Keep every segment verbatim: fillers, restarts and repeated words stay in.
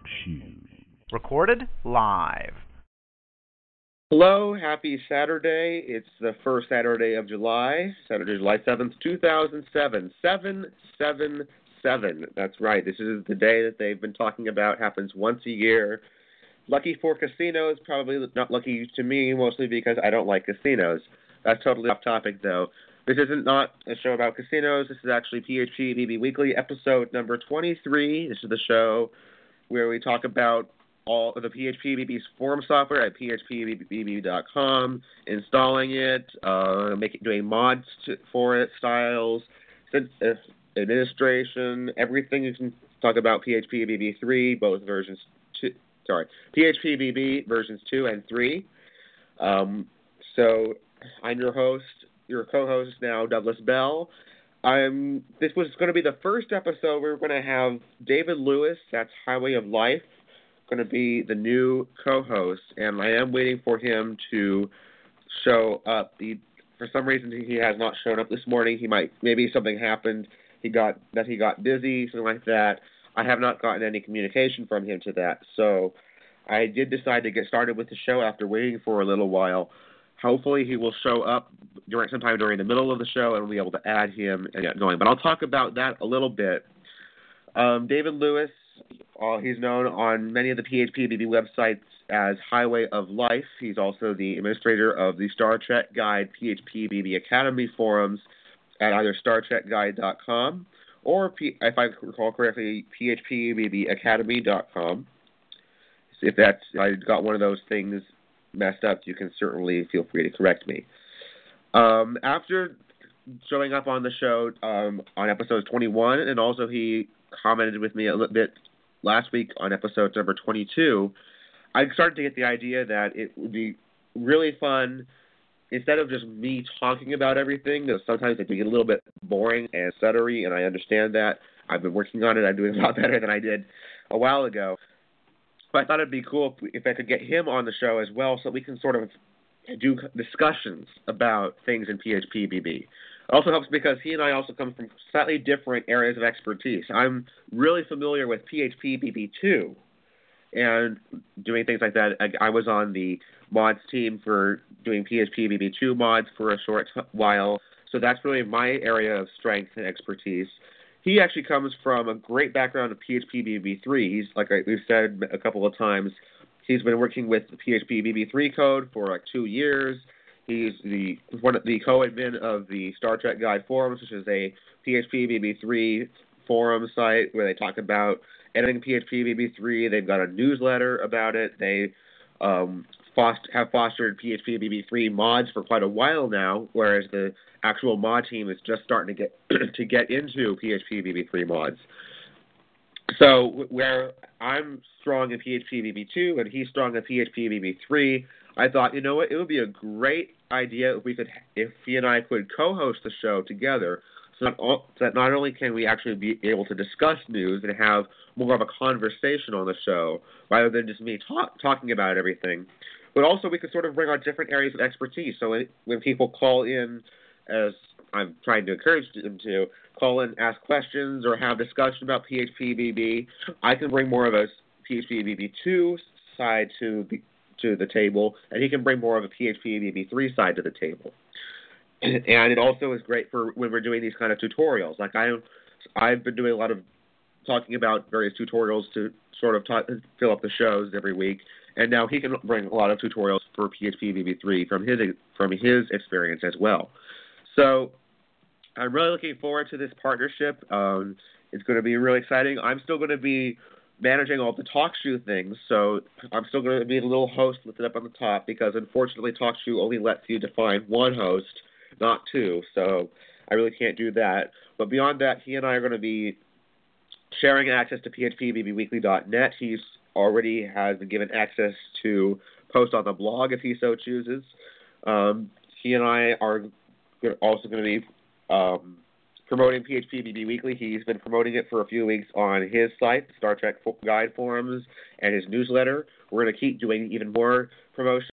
Shoes. Recorded live. Hello, happy Saturday. It's the first Saturday of July, Saturday, July seventh, two thousand seven. seven seven seven. That's right. This is the day that they've been talking about. Happens once a year. Lucky for casinos, probably not lucky to me, mostly because I don't like casinos. That's totally off topic, though. This isn't not a show about casinos. This is actually P H P B B Weekly, episode number twenty-three. This is the show where we talk about all of the P H P B B's forum software at P H P B B dot com, installing it, uh, making doing mods to, for it, styles, administration, everything. You can talk about P H P B B three, both versions. Two, sorry, P H P B B versions two and three. Um, so I'm your host, your co-host now, Douglas Bell. I'm. This was going to be the first episode we were going to have David Lewis. That's Highway of Life. Going to be the new co-host, and I am waiting for him to show up. He, for some reason, he has not shown up this morning. He might, maybe something happened. He got that he got busy, something like that. I have not gotten any communication from him to that. So I did decide to get started with the show after waiting for a little while. Hopefully, he will show up during sometime during the middle of the show, and we'll be able to add him and get going. But I'll talk about that a little bit. Um, David Lewis. Uh, he's known on many of the P H P B B websites as Highway of Life. He's also the administrator of the Star Trek Guide P H P B B Academy forums at either star trek guide dot com or, P- if I recall correctly, P H P B B academy dot com. If that's I got one of those things messed up, you can certainly feel free to correct me. Um, after showing up on the show um, on episode twenty-one, and also he commented with me a little bit last week on episode number twenty-two, I started to get the idea that it would be really fun, instead of just me talking about everything, that sometimes it can get a little bit boring and stuttery, and I understand that. I've been working on it. I'm doing a lot better than I did a while ago. But I thought it'd be cool if I could get him on the show as well, so we can sort of do discussions about things in P H P B B. It also helps because he and I also come from slightly different areas of expertise. I'm really familiar with P H P B B two and doing things like that. I, I was on the mods team for doing P H P B B two mods for a short while, so that's really my area of strength and expertise. He actually comes from a great background of P H P B B three. He's, like we've said a couple of times, he's been working with the P H P B B three code for like two years. He's the one of the co-admin of the Star Trek Guide forums, which is a P H P B B three forum site where they talk about editing P H P B B three. They've got a newsletter about it. They um, foster, have fostered P H P B B three mods for quite a while now, whereas the actual mod team is just starting to get to get into P H P B B three mods. So where I'm strong in P H P B B two and he's strong in P H P B B three, I thought, you know what, it would be a great idea if we could, if he and I could co-host the show together, so that, all, so that not only can we actually be able to discuss news and have more of a conversation on the show, rather than just me talk, talking about everything, but also we could sort of bring on different areas of expertise. So when, when people call in, as I'm trying to encourage them to, call in, ask questions, or have discussion about P H P B B, I can bring more of a P H P B B two side to the to the table, and he can bring more of a P H P B B three side to the table. And it also is great for when we're doing these kind of tutorials. Like I, I've been doing a lot of talking about various tutorials to sort of talk, fill up the shows every week, and now he can bring a lot of tutorials for P H P B B three from his from his experience as well. So I'm really looking forward to this partnership. Um, it's going to be really exciting. I'm still going to be managing all the TalkShoe things, so I'm still going to be a little host listed up on the top because, unfortunately, TalkShoe only lets you define one host, not two, so I really can't do that. But beyond that, he and I are going to be sharing access to P H P B B weekly dot net. He's already has been given access to post on the blog if he so chooses. Um, he and I are also going to be um, promoting P H P B B Weekly. He's been promoting it for a few weeks on his site, Star Trek Guide forums, and his newsletter. We're going to keep doing even more promotion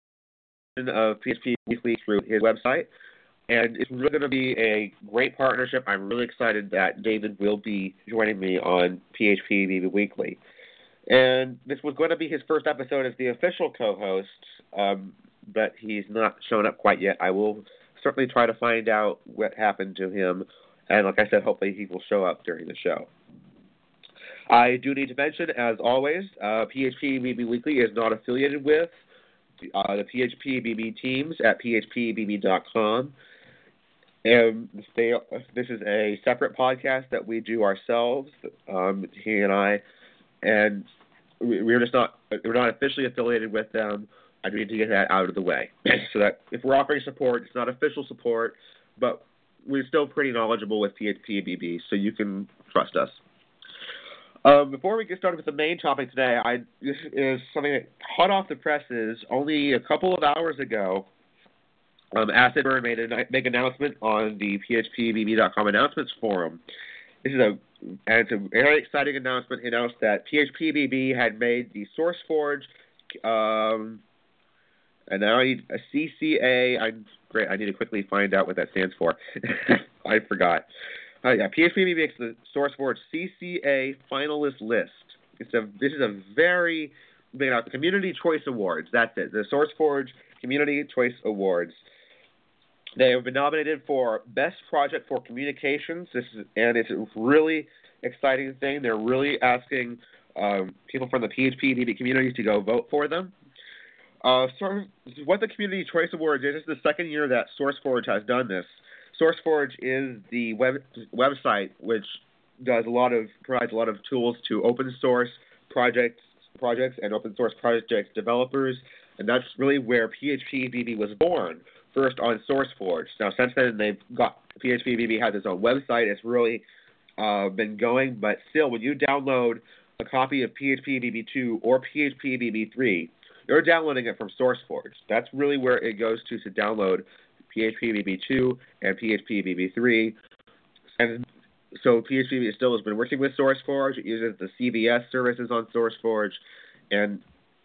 of P H P Weekly through his website. And it's really going to be a great partnership. I'm really excited that David will be joining me on P H P B B Weekly. And this was going to be his first episode as the official co-host, um, but he's not shown up quite yet. I will certainly try to find out what happened to him, and like I said, hopefully he will show up during the show. I do need to mention, as always, uh, P H P B B Weekly is not affiliated with uh, the P H P B B teams at P H P B B dot com. And they, this is a separate podcast that we do ourselves, um, he and I, and we're just not we're not officially affiliated with them. I need to get that out of the way, so that if we're offering support, it's not official support, but we're still pretty knowledgeable with P H P B B, so you can trust us. Um, before we get started with the main topic today, I, this is something that hot off the presses. Only a couple of hours ago, um, Acid Burn made a big announcement on the P H P B B dot com announcements forum. This is a and it's a very exciting announcement. He announced that P H P B B had made the SourceForge, um, and now I need a C C A. I great. I need to quickly find out what that stands for. I forgot. Uh, yeah, P H P B B makes the SourceForge C C A finalist list. It's a this is a very big uh, Community Choice Awards. That's it. The SourceForge Community Choice Awards. They have been nominated for Best Project for Communications. This is, and it's a really exciting thing. They're really asking um, people from the P H P B B community to go vote for them. Uh, sort of what the Community Choice Awards is, this is the second year that SourceForge has done this. SourceForge is the web website which does a lot of provides a lot of tools to open source projects projects and open source project developers, and that's really where P H P B B was born. First on SourceForge. Now, since then, they've got P H P B B has its own website. It's really uh, been going, but still, when you download a copy of P H P B B two or P H P B B three, you're downloading it from SourceForge. That's really where it goes to to download P H P B B two and P H P B B three. And so P H P B B still has been working with SourceForge. It uses the C V S services on SourceForge, and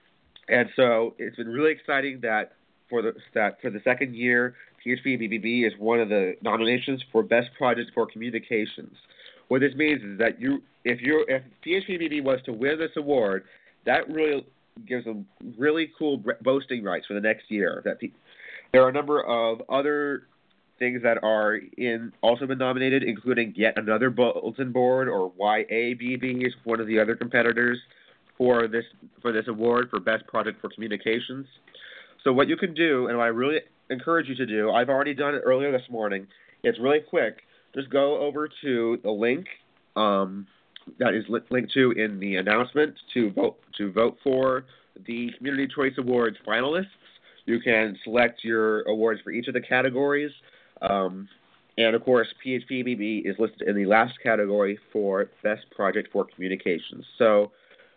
and so it's been really exciting that. For the that for the second year, P H P B B B is one of the nominations for Best Project for Communications. What this means is that you, if you, if P H P B B was to win this award, that really gives them really cool boasting rights for the next year. That there are a number of other things that are in also been nominated, including Yet Another Bulletin Board, or Y A B B is one of the other competitors for this for this award for Best Project for Communications. So what you can do, and what I really encourage you to do, I've already done it earlier this morning. It's really quick. Just go over to the link um, that is li- linked to in the announcement to vote to vote for the Community Choice Awards finalists. You can select your awards for each of the categories, um, and of course, P H P B B is listed in the last category for Best Project for Communications. So,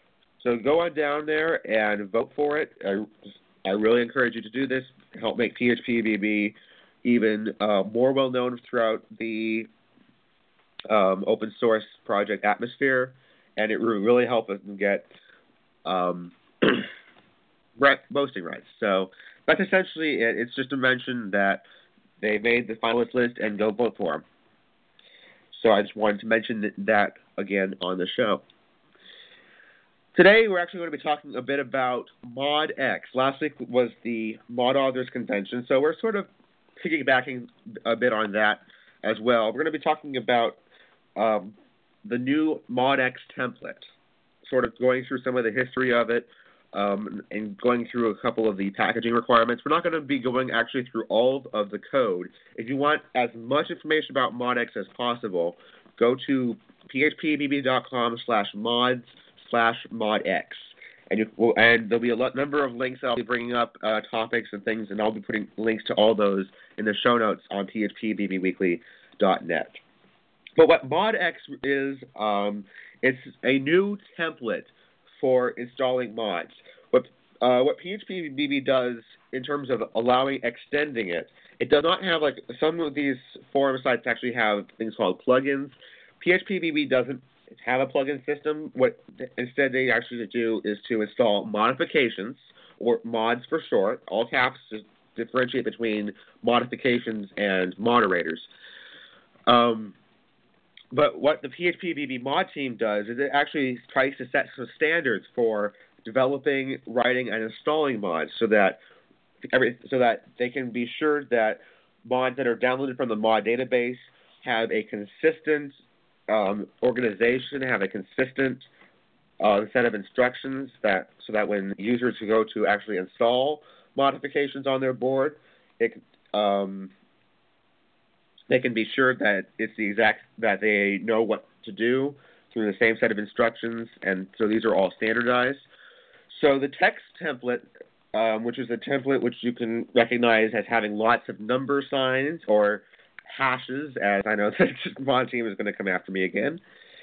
so go on down there and vote for it. I, I really encourage you to do this, help make P H P B B even uh, more well-known throughout the um, open source project atmosphere, and it will really help us get um, boasting rights. So that's essentially it. It's just to mention that they made the finalist list and go vote for them. So I just wanted to mention that again on the show. Today, we're actually going to be talking a bit about ModX. Last week was the Mod Authors Convention, so we're sort of piggybacking a bit on that as well. We're going to be talking about um, the new ModX template, sort of going through some of the history of it um, and going through a couple of the packaging requirements. We're not going to be going actually through all of the code. If you want as much information about ModX as possible, go to P H P B B dot com slash mods slash modx, and you will, and there'll be a lot, number of links that I'll be bringing up, uh, topics and things, and I'll be putting links to all those in the show notes on P H P B B weekly dot net. But what ModX is, um, it's a new template for installing mods. What uh, what P H P B B does in terms of allowing extending it, it does not have, like, some of these forum sites actually have things called plugins. P H P B B doesn't have a plugin system. What instead they actually do is to install modifications, or mods for short, all caps, to differentiate between modifications and moderators. Um, but what the P H P B B mod team does is it actually tries to set some standards for developing, writing, and installing mods, so that every so that they can be sure that mods that are downloaded from the mod database have a consistent um, organization, have a consistent uh, set of instructions, that so that when users go to actually install modifications on their board, it um, they can be sure that it's the exact that they know what to do through the same set of instructions, and so these are all standardized. So the text template, um, which is a template which you can recognize as having lots of number signs or hashes, as I know the mod team is going to come after me again.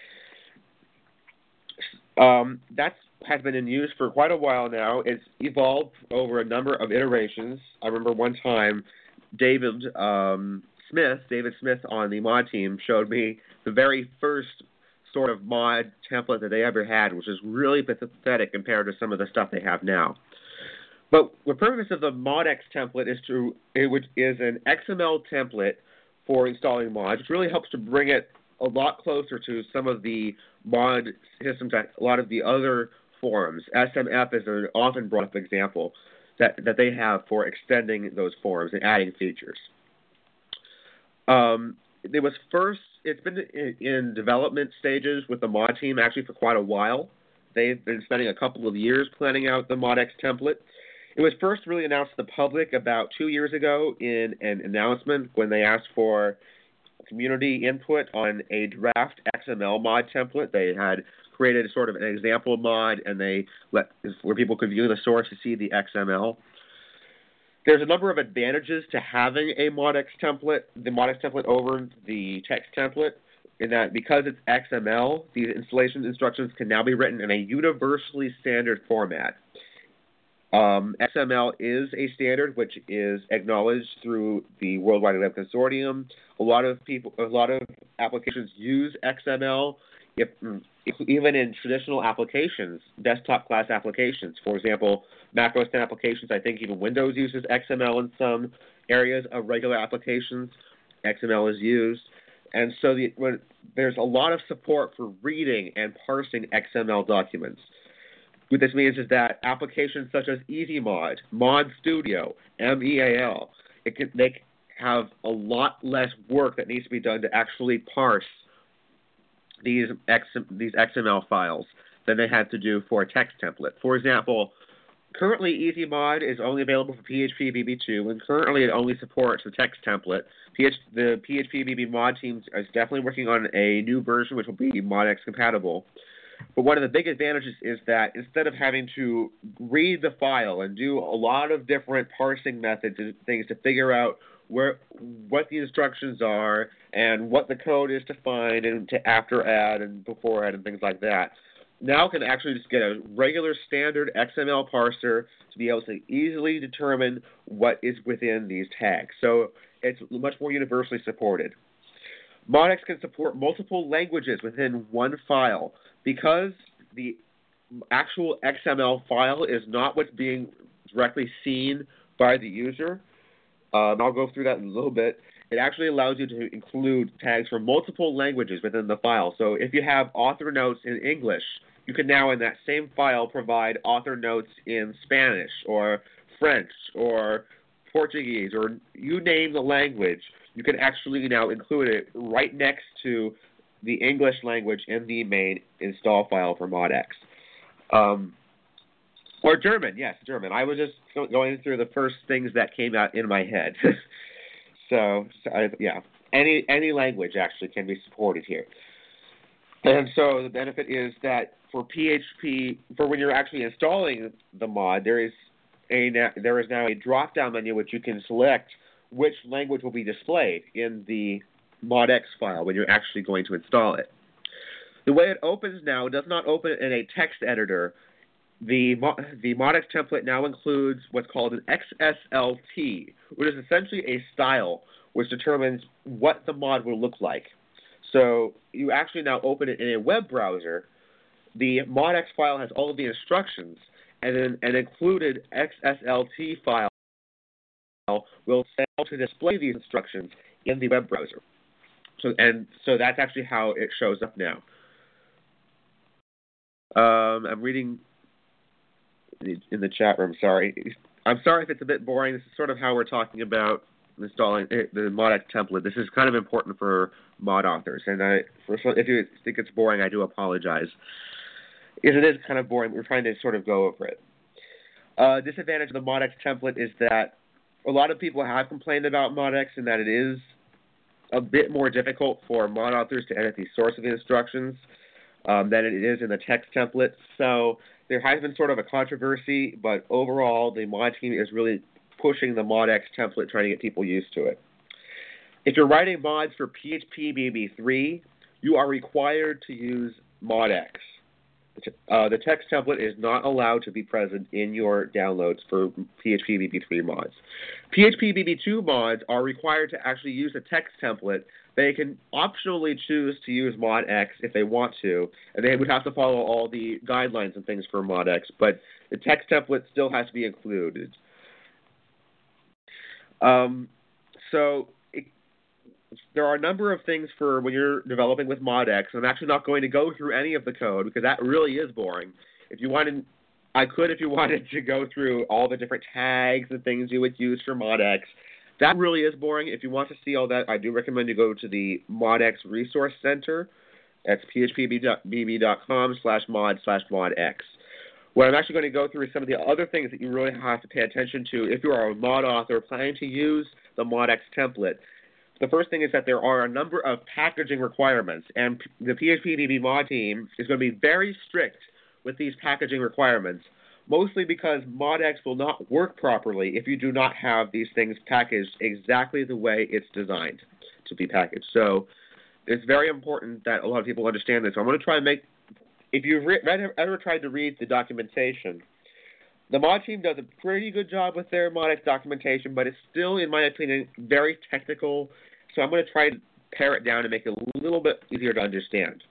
Um, that has been in use for quite a while now. It's evolved over a number of iterations. I remember one time David um, Smith, David Smith on the mod team showed me the very first sort of mod template that they ever had, which is really pathetic compared to some of the stuff they have now. But the purpose of the ModX template is to, which is an X M L template for installing mods, which really helps to bring it a lot closer to some of the mod systems that a lot of the other forums. S M F is an often brought up example that, that they have for extending those forums and adding features. Um, it was first, it's been in, in development stages with the mod team actually for quite a while. They've been spending a couple of years planning out the ModX template. It was first really announced to the public about two years ago in an announcement when they asked for community input on a draft X M L mod template. They had created a sort of an example mod, and they let where people could view the source to see the X M L. There's a number of advantages to having a ModX template, the ModX template over the text template, in that because it's X M L, these installation instructions can now be written in a universally standard format. Um, X M L is a standard which is acknowledged through the World Wide Web Consortium. A lot of people, a lot of applications use X M L. If, if even in traditional applications, desktop class applications, for example, Mac O S ten applications, I think even Windows uses X M L in some areas of regular applications. X M L is used, and so the, when, there's a lot of support for reading and parsing X M L documents. What this means is that applications such as EasyMod, Mod Studio, M E A L, it can, they have a lot less work that needs to be done to actually parse these X, these X M L files than they had to do for a text template. For example, currently EasyMod is only available for P H P B B two, and currently it only supports the text template. P H, the P H P B B mod team is definitely working on a new version which will be ModX compatible. But one of the big advantages is that instead of having to read the file and do a lot of different parsing methods and things to figure out where what the instructions are and what the code is to find and to after add and before add and things like that, now can actually just get a regular standard X M L parser to be able to easily determine what is within these tags. So it's much more universally supported. ModX can support multiple languages within one file. Because the actual X M L file is not what's being directly seen by the user, um, I'll go through that in a little bit. It actually allows you to include tags for multiple languages within the file. So if you have author notes in English, you can now in that same file provide author notes in Spanish or French or Portuguese, or you name the language. You can actually now include it right next to the English language in the main install file for ModX. Um, or German, yes, German. I was just going through the first things that came out in my head. so, so I, yeah, any any language actually can be supported here. And so the benefit is that for P H P, for when you're actually installing the mod, there is a there is now a drop-down menu which you can select which language will be displayed in the ModX file when you're actually going to install it. The way it opens now does not open in a text editor. The, the ModX template now includes what's called an X S L T, which is essentially a style which determines what the mod will look like. So you actually now open it in a web browser. The ModX file has all of the instructions, and then an included X S L T file will say how to display these instructions in the web browser. So and so that's actually how it shows up now. Um, I'm reading in the chat room. Sorry, I'm sorry if it's a bit boring. This is sort of how we're talking about installing the ModX template. This is kind of important for mod authors, and I, for, if you think it's boring, I do apologize. Because it is kind of boring. We're trying to sort of go over it. Uh, disadvantage of the ModX template is that a lot of people have complained about ModX and that it is a bit more difficult for mod authors to edit the source of the instructions um, than it is in the text template. So there has been sort of a controversy, but overall the mod team is really pushing the ModX template, trying to get people used to it. If you're writing mods for P H P B B three, you are required to use ModX. Uh, the text template is not allowed to be present in your downloads for P H P B B three mods. P H P B B two mods are required to actually use a text template. They can optionally choose to use ModX if they want to, and they would have to follow all the guidelines and things for ModX, but the text template still has to be included. Um, so it, there are a number of things for when you're developing with ModX. I'm actually not going to go through any of the code because that really is boring. If you wanted, I could if you wanted to go through all the different tags and things you would use for ModX. That really is boring. If you want to see all that, I do recommend you go to the ModX Resource Center. That's p h p b b dot com slash mod slash modx. What I'm actually going to go through is some of the other things that you really have to pay attention to if you are a mod author planning to use the ModX template. The first thing is that there are a number of packaging requirements, and the P H P B B mod team is going to be very strict with these packaging requirements, mostly because ModX will not work properly if you do not have these things packaged exactly the way it's designed to be packaged. So it's very important that a lot of people understand this. So I'm going to try and make, if you've re- ever tried to read the documentation, the mod team does a pretty good job with their ModX documentation, but it's still, in my opinion, very technical. So I'm going to try to pare it down and make it a little bit easier to understand.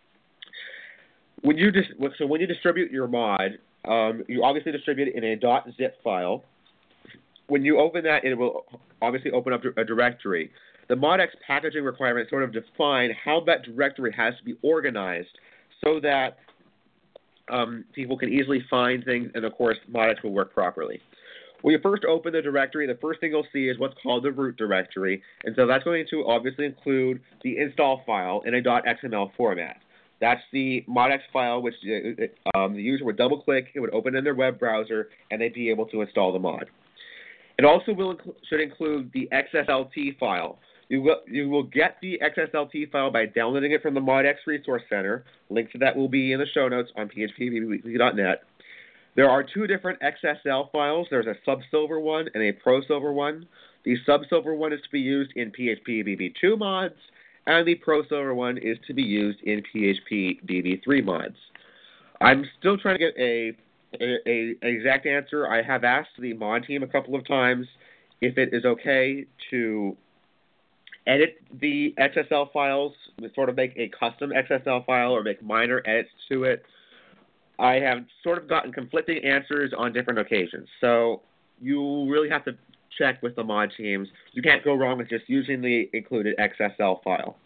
When you dis- so when you distribute your mod, um, you obviously distribute it in a .zip file. When you open that, it will obviously open up a directory. The ModX packaging requirements sort of define how that directory has to be organized so that um, people can easily find things, and of course, ModX will work properly. When you first open the directory, the first thing you'll see is what's called the root directory, and so that's going to obviously include the install file in a .xml format. That's the ModX file, which um, the user would double-click, it would open in their web browser, and they'd be able to install the mod. It also will inc- should include the X S L T file. You will, you will get the X S L T file by downloading it from the ModX Resource Center. Link to that will be in the show notes on p h p b b weekly dot net. There are two different X S L files. There's a Subsilver one and a ProSilver one. The Subsilver one is to be used in P H P B B two mods, and the ProSilver one is to be used in P H P B B three mods. I'm still trying to get a, a, a exact answer. I have asked the mod team a couple of times if it is okay to edit the X S L files, sort of make a custom X S L file or make minor edits to it. I have sort of gotten conflicting answers on different occasions. So you really have to check with the mod teams. You can't go wrong with just using the included X S L file.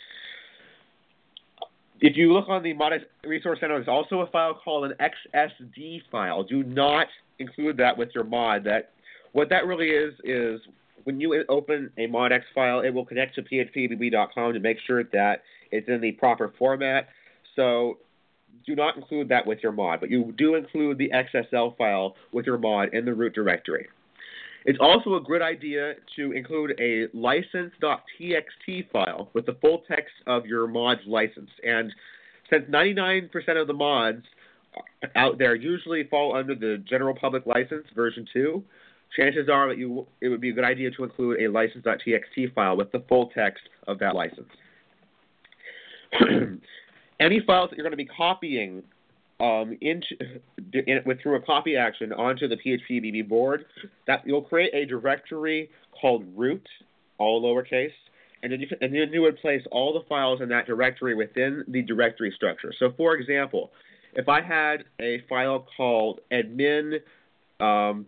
If you look on the ModX Resource Center, there's also a file called an X S D file. Do not include that with your mod. That what that really is is when you open a ModX file, it will connect to p h p b b dot com to make sure that it's in the proper format. So do not include that with your mod, but you do include the X S L file with your mod in the root directory. It's also a good idea to include a license.txt file with the full text of your mod's license. And since ninety-nine percent of the mods out there usually fall under the general public license, version two, chances are that you it would be a good idea to include a license.txt file with the full text of that license. Any files that you're going to be copying um, into in, with through a copy action onto the P H P B B board, that you'll create a directory called root, all lowercase, and then you and then you would place all the files in that directory within the directory structure. So, for example, if I had a file called admin um,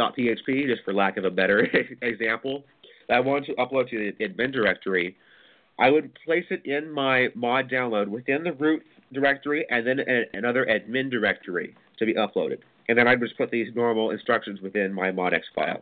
pizza.php, just for lack of a better example, that I wanted to upload to the admin directory, I would place it in my mod download within the root directory and then a, another admin directory to be uploaded. And then I'd just put these normal instructions within my modx file.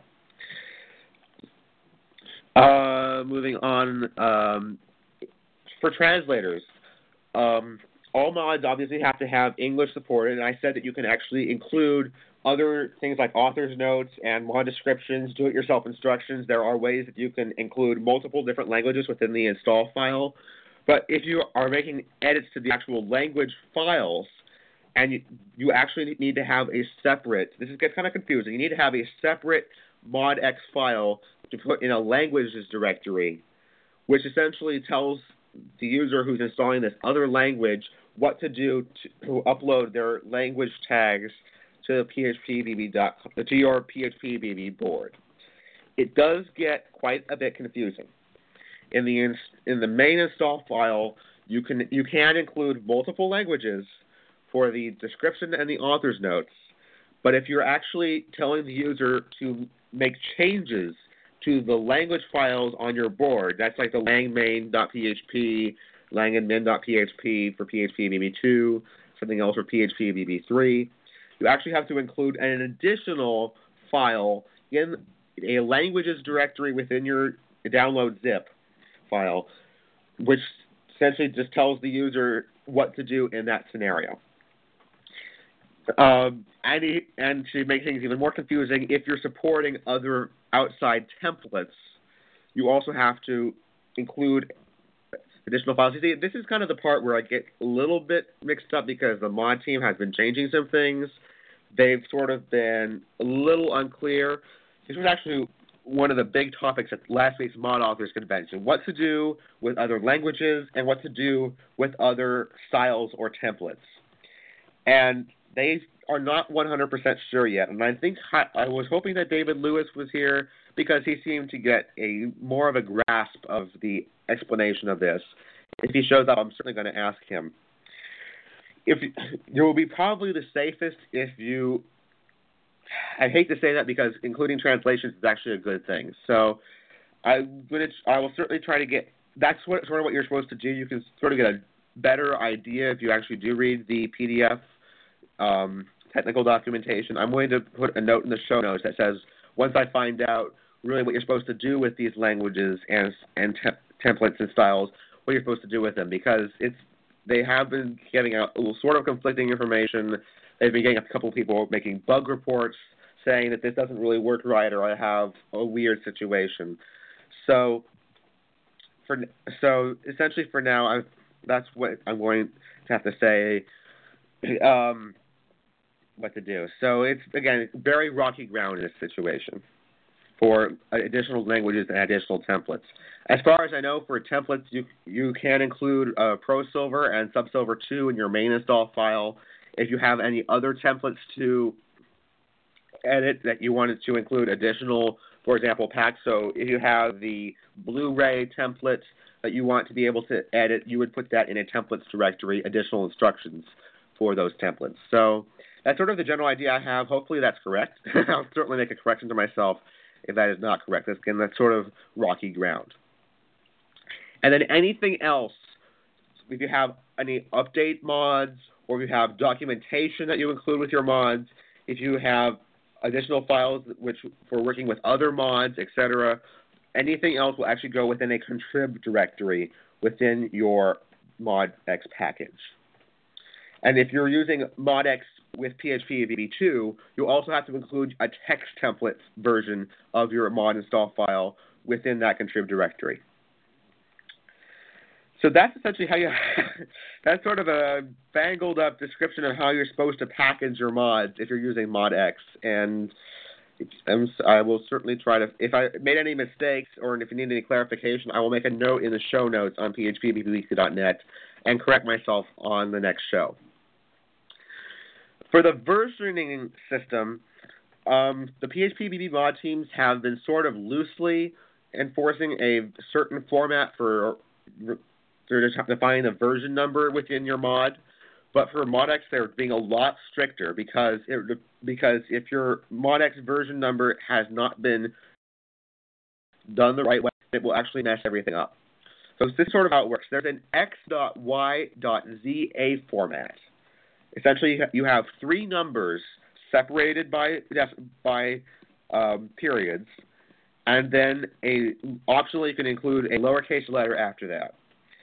Uh, moving on, um, for translators, um, all mods obviously have to have English supported, and I said that you can actually include other things like author's notes and mod descriptions, do-it-yourself instructions. There are ways that you can include multiple different languages within the install file. But if you are making edits to the actual language files, and you, you actually need to have a separate, this is gets kind of confusing, you need to have a separate modx file to put in a languages directory, which essentially tells the user who's installing this other language what to do to, to upload their language tags to P H P B B dot com, to your P H P B B board. It does get quite a bit confusing. In the ins, in the main install file, you can you can include multiple languages for the description and the author's notes, but if you're actually telling the user to make changes to the language files on your board, that's like the langmain dot P H P, langadmin dot P H P for P H P B B two, something else for P H P B B three. You actually have to include an additional file in a languages directory within your download zip file, which essentially just tells the user what to do in that scenario. Um, and, and to make things even more confusing, if you're supporting other outside templates, you also have to include additional files. You see, this is kind of the part where I get a little bit mixed up because the mod team has been changing some things. They've sort of been a little unclear. This was actually one of the big topics at last week's Mod Authors Convention, what to do with other languages and what to do with other styles or templates. And they are not one hundred percent sure yet. And I think I was hoping that David Lewis was here because he seemed to get a more of a grasp of the explanation of this. If he shows up, I'm certainly going to ask him. If it will be probably the safest if you, I hate to say that because including translations is actually a good thing. So I'm gonna, I will certainly try to get, that's what sort of what you're supposed to do. You can sort of get a better idea if you actually do read the P D F um, technical documentation. I'm going to put a note in the show notes that says, once I find out really what you're supposed to do with these languages and, and te- templates and styles, what you're supposed to do with them, because it's, they have been getting a little sort of conflicting information. They've been getting a couple of people making bug reports saying that this doesn't really work right or I have a weird situation. So, for so essentially for now, I, that's what I'm going to have to say um, what to do. So it's, again, very rocky ground in this situation for additional languages and additional templates. As far as I know, for templates, you you can include uh, ProSilver and Subsilver two in your main install file. If you have any other templates to edit that you wanted to include additional, for example, packs, so if you have the Blu-ray template that you want to be able to edit, you would put that in a templates directory, additional instructions for those templates. So that's sort of the general idea I have. Hopefully that's correct. I'll certainly make a correction to myself if that is not correct. That's, again, that's sort of rocky ground. And then anything else, if you have any update mods or if you have documentation that you include with your mods, if you have additional files which for working with other mods, et cetera, anything else will actually go within a contrib directory within your modx package. And if you're using modx with P H P B B two, you'll also have to include a text template version of your mod install file within that contrib directory. So that's essentially how you, that's sort of a bangled up description of how you're supposed to package your mods if you're using modx. And I'm, I will certainly try to, if I made any mistakes or if you need any clarification, I will make a note in the show notes on P H P B B weekly dot net and correct myself on the next show. For the versioning system, um, the P H P B B mod teams have been sort of loosely enforcing a certain format for they're just defining the version number within your mod. But for modx, they're being a lot stricter because it, because if your modx version number has not been done the right way, it will actually mess everything up. So this is sort of how it works. There's an x.y.za format. Essentially, you have three numbers separated by by um, periods, and then a optionally you can include a lowercase letter after that,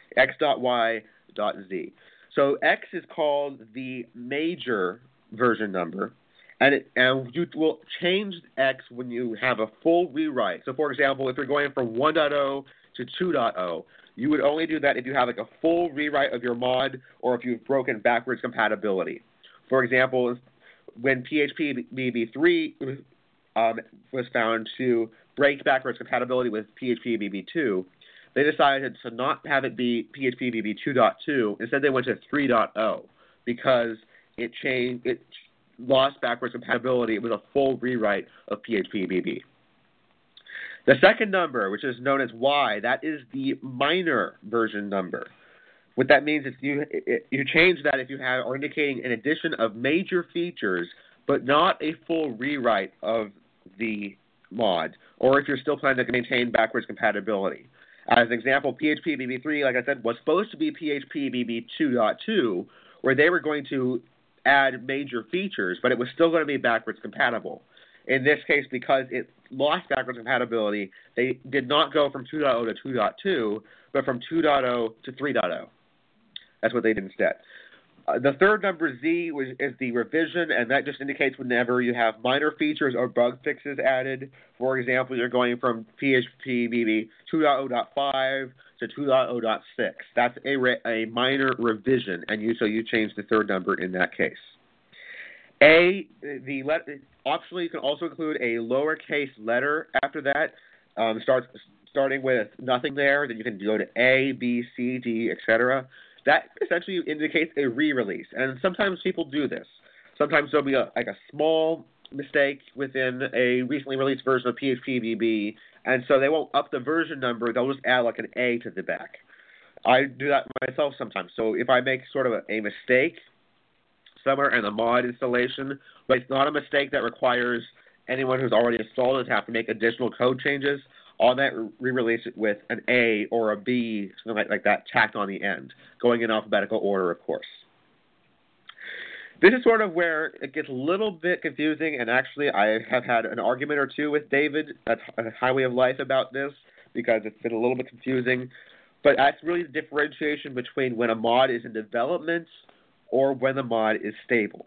x.y.z. So x is called the major version number, and it, and you will change x when you have a full rewrite. So, for example, if you're going from one point oh to two point oh, you would only do that if you have like a full rewrite of your mod or if you've broken backwards compatibility. For example, when P H P B B three um, was found to break backwards compatibility with P H P B B two, they decided to not have it be P H P B B two point two. Instead, they went to three point oh because it changed, it lost backwards compatibility with a full rewrite of P H P B B. The second number, which is known as Y, that is the minor version number. What that means is you it, you change that if you have are indicating an addition of major features, but not a full rewrite of the mod, or if you're still planning to maintain backwards compatibility. As an example, P H P B B three, like I said, was supposed to be P H P B B two point two, where they were going to add major features, but it was still going to be backwards compatible. In this case, because it lost backwards compatibility, they did not go from two point oh to two point two, but from two point oh to three point oh. That's what they did instead. Uh, the third number, Z, which is the revision, and that just indicates whenever you have minor features or bug fixes added. For example, you're going from P H P B B two point oh point five to two point oh point six. That's a, re- a minor revision, and you so you change the third number in that case. A, the let, optionally, you can also include a lowercase letter after that. Um, start, starting with nothing there, then you can go to A, B, C, D, et cetera. That essentially indicates a re-release, and sometimes people do this. Sometimes there'll be a, like a small mistake within a recently released version of P H P B B, and so they won't up the version number, they'll just add like an A to the back. I do that myself sometimes. So if I make sort of a, a mistake somewhere in the mod installation, but it's not a mistake that requires anyone who's already installed it to have to make additional code changes, I'll then re-release it with an A or a B, something like, like that, tacked on the end, going in alphabetical order, of course. This is sort of where it gets a little bit confusing, and actually I have had an argument or two with David at Highway of Life about this, because it's been a little bit confusing. But that's really the differentiation between when a mod is in development or when the mod is stable.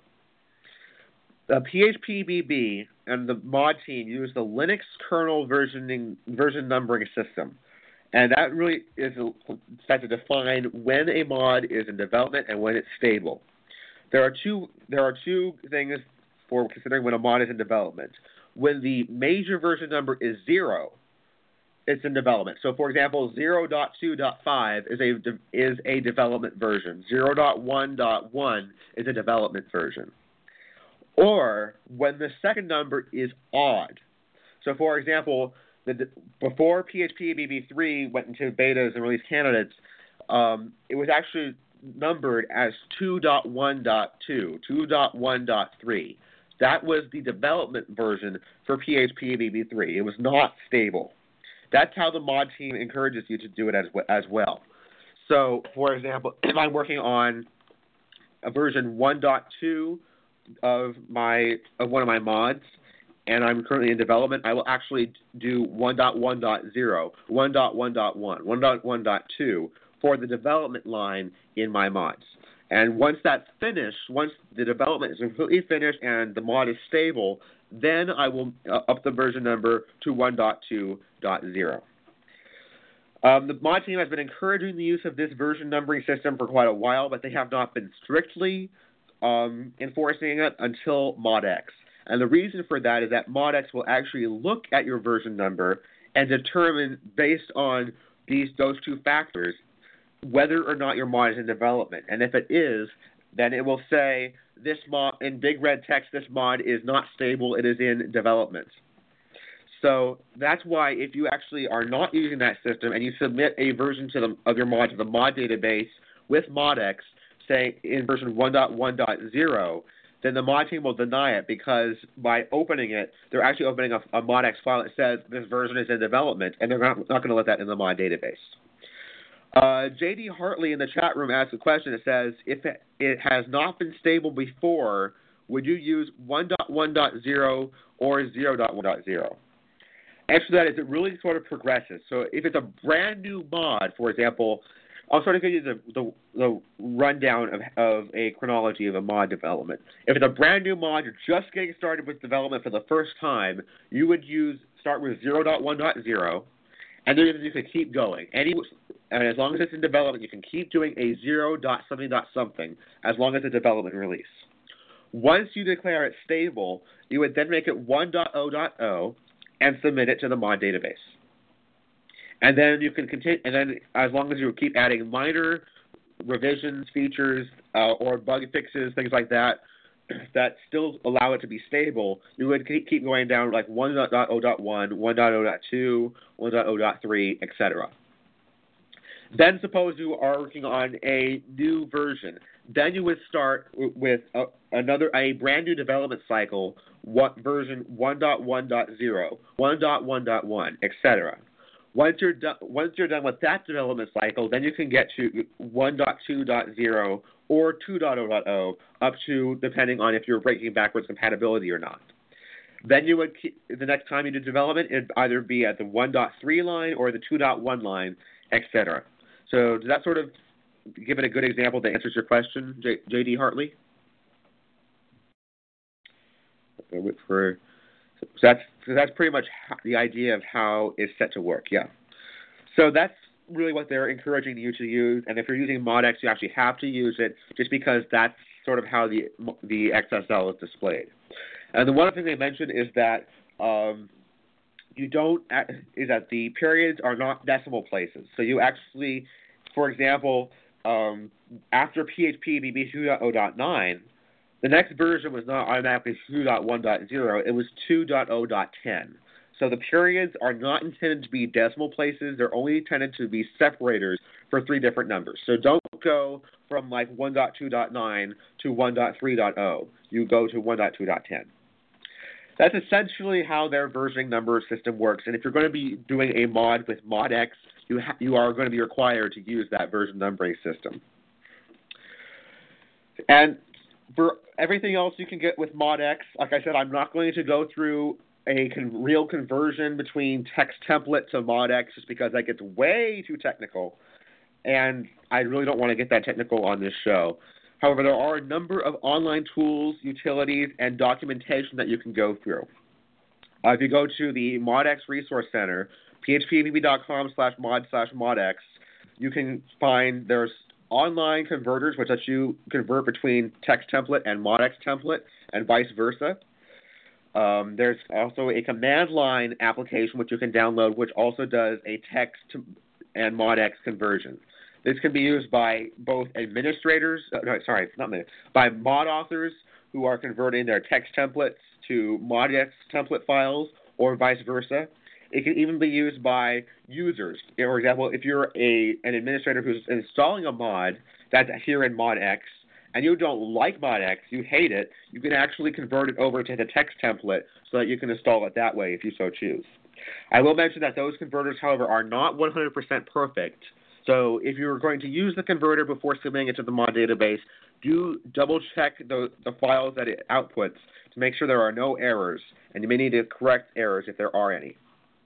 The P H P B B and the mod team use the Linux kernel versioning, version numbering system. And that really is set to define when a mod is in development and when it's stable. There are two there are two things for considering when a mod is in development. When the major version number is zero, it's in development. So, for example, zero point two point five is a is a development version. zero point one point one is a development version. Or when the second number is odd. So, for example, the, before P H P B B three went into betas and release candidates, um, it was actually numbered as two point one point two, two point one point three. That was the development version for P H P B B three. It was not stable. That's how the mod team encourages you to do it as, as well. So, for example, if I'm working on a version one point two of my of one of my mods, and I'm currently in development, I will actually do one point one point zero, one point one point one, one point one point two for the development line in my mods. And once that's finished, once the development is completely finished and the mod is stable, then I will uh, up the version number to one point two point zero. Um, the mod team has been encouraging the use of this version numbering system for quite a while, but they have not been strictly um, enforcing it until ModX. And the reason for that is that ModX will actually look at your version number and determine, based on these those two factors, whether or not your mod is in development. And if it is, then it will say, this mod, in big red text, this mod is not stable, it is in development. So that's why if you actually are not using that system and you submit a version to the, of your mod to the mod database with ModX, say in version one point one point zero, then the mod team will deny it because by opening it, they're actually opening a, a ModX file that says this version is in development, and they're not, not going to let that in the mod database. Uh, J D Hartley in the chat room asked a question that says, if it, it has not been stable before, would you use one point one point zero or zero point one point zero? Answer to that is it really sort of progresses. So if it's a brand new mod, for example, I'll sort of give you the, the, the rundown of, of a chronology of a mod development. If it's a brand new mod, you're just getting started with development for the first time, you would use start with zero point one point zero, and then you can keep going. Any, and as long as it's in development, you can keep doing a zero dot something dot something as long as it's a development release. Once you declare it stable, you would then make it one point zero point zero and submit it to the mod database. And then you can continue, and then as long as you keep adding minor revisions, features, uh, or bug fixes, things like that, that still allow it to be stable, you would keep going down like one point zero point one, one point zero point two, one point zero point three, et cetera. Then suppose you are working on a new version. Then you would start with a, another a brand new development cycle, what version one point one point zero, one point one point one, et cetera. Once you're done, once you're done with that development cycle, then you can get to one point two point zero or two point zero point zero, up to depending on if you're breaking backwards compatibility or not. Then you would keep, the next time you do development, it'd either be at the one point three line or the two point one line, et cetera. So does that sort of give it a good example that answers your question, J, J D Hartley? For, so that's so that's pretty much the idea of how it's set to work, yeah. So that's really what they're encouraging you to use, and if you're using ModX, you actually have to use it just because that's sort of how the the X S L is displayed. And the one thing they mentioned is that um, you don't is that the periods are not decimal places. So you actually, for example, um, after P H P B B two point zero point nine, the next version was not automatically two point one point zero, it was two point zero point ten. So the periods are not intended to be decimal places, they're only intended to be separators for three different numbers. So don't go from like one point two point nine to one point three point zero, you go to one point two point ten. That's essentially how their versioning number system works, and if you're going to be doing a mod with ModX, you, ha- you are going to be required to use that version numbering system. And for everything else you can get with ModX, like I said, I'm not going to go through a con- real conversion between text template to ModX just because that gets way too technical, and I really don't want to get that technical on this show. However, there are a number of online tools, utilities, and documentation that you can go through. Uh, if you go to the ModX Resource Center, phpbb.com slash mod slash ModX, you can find there's online converters which let you convert between text template and ModX template and vice versa. Um, there's also a command line application which you can download which also does a text and ModX conversion. This can be used by both administrators, uh, no, sorry, not me, by mod authors who are converting their text templates to ModX template files or vice versa. It can even be used by users. For example, if you're a an administrator who's installing a mod that's here in ModX and you don't like ModX, you hate it, you can actually convert it over to the text template so that you can install it that way if you so choose. I will mention that those converters, however, are not one hundred percent perfect. So if you're going to use the converter before submitting it to the mod database, do double-check the, the files that it outputs to make sure there are no errors, and you may need to correct errors if there are any.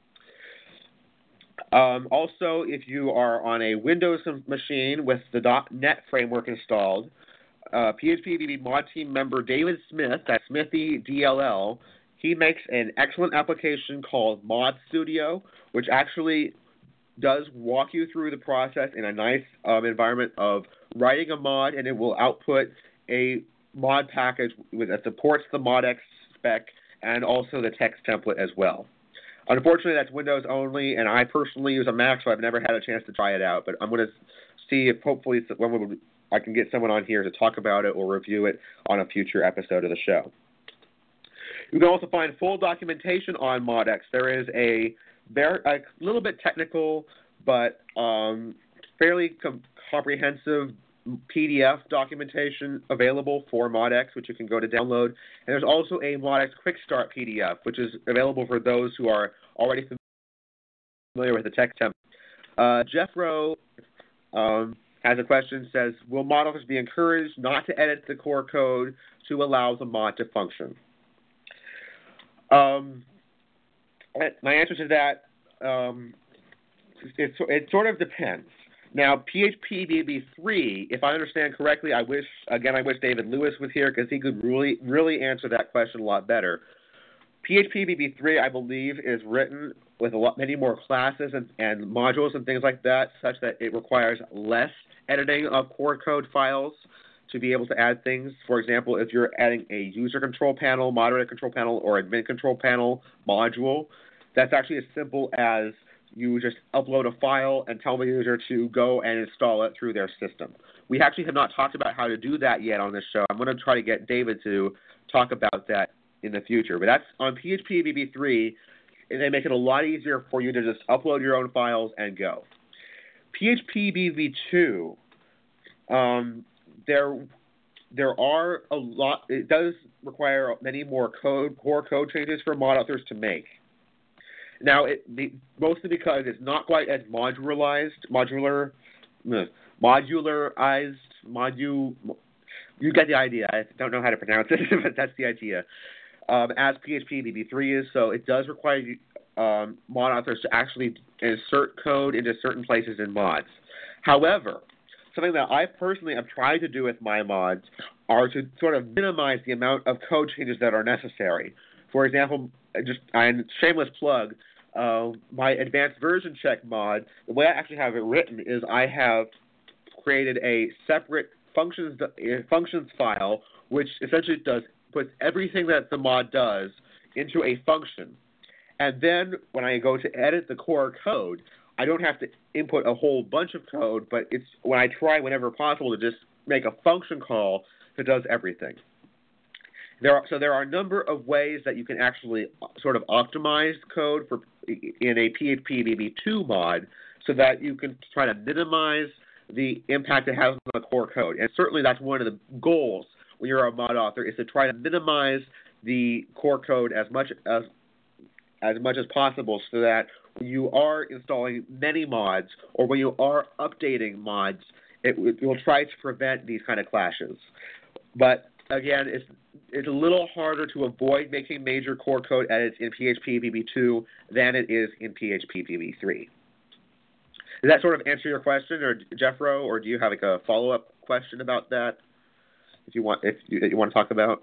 Um, also, if you are on a Windows machine with the .NET framework installed, uh, P H P B B mod team member David Smith, that's Smithy D L L, he makes an excellent application called Mod Studio, which actually does walk you through the process in a nice um, environment of writing a mod, and it will output a mod package that supports the ModX spec and also the text template as well. Unfortunately, that's Windows only, and I personally use a Mac, so I've never had a chance to try it out. But I'm going to see if hopefully when I can get someone on here to talk about it or review it on a future episode of the show. You can also find full documentation on ModX. There is a Very, a little bit technical, but um, fairly com- comprehensive P D F documentation available for ModX, which you can go to download. And there's also a ModX Quick Start P D F, which is available for those who are already familiar with the text template. Uh, Jeff Rowe um, has a question, says, will mod authors be encouraged not to edit the core code to allow the mod to function? Um, my answer to that, um, it, it sort of depends. Now, P H P B B three, if I understand correctly, I wish, again, I wish David Lewis was here because he could really, really answer that question a lot better. P H P B B three, I believe, is written with a lot, many more classes and, and modules and things like that, such that it requires less editing of core code files to be able to add things. For example, if you're adding a user control panel, moderator control panel, or admin control panel module, that's actually as simple as you just upload a file and tell the user to go and install it through their system. We actually have not talked about how to do that yet on this show. I'm going to try to get David to talk about that in the future. But that's on P H P B B three. They make it a lot easier for you to just upload your own files and go. P H P B B two, um, there there are a lot. It does require many more code core code changes for mod authors to make. Now, it the, mostly because it's not quite as modularized, modular, modularized, modu. You get the idea. I don't know how to pronounce it, but that's the idea. Um, as P H P B B three is, so it does require um, mod authors to actually insert code into certain places in mods. However, something that I personally have tried to do with my mods are to sort of minimize the amount of code changes that are necessary. For example, just and shameless plug, uh, my advanced version check mod, the way I actually have it written is I have created a separate functions functions file, which essentially does puts everything that the mod does into a function. And then when I go to edit the core code, I don't have to input a whole bunch of code, but it's when I try whenever possible to just make a function call that does everything. There are, so there are a number of ways that you can actually sort of optimize code for in a P H P B B two mod so that you can try to minimize the impact it has on the core code. And certainly that's one of the goals when you're a mod author, is to try to minimize the core code as much as as much as possible so that when you are installing many mods or when you are updating mods, it, it will try to prevent these kind of clashes. But again, it's it's a little harder to avoid making major core code edits in P H P B B two than it is in P H P B B three. Does that sort of answer your question, or Jeffro, or do you have like a follow-up question about that? If you want, if you, you want to talk about,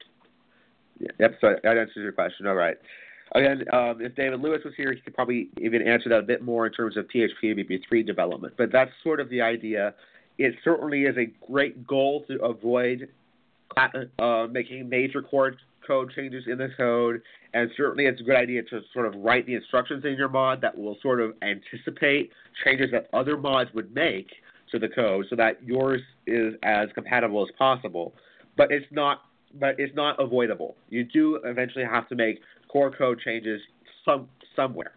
yeah, yep. So that answers your question. All right. Again, um, if David Lewis was here, he could probably even answer that a bit more in terms of P H P B B three development. But that's sort of the idea. It certainly is a great goal to avoid uh, making major core code changes in the code, and certainly it's a good idea to sort of write the instructions in your mod that will sort of anticipate changes that other mods would make to the code, so that yours is as compatible as possible. But it's not. But it's not avoidable. You do eventually have to make core code changes some somewhere.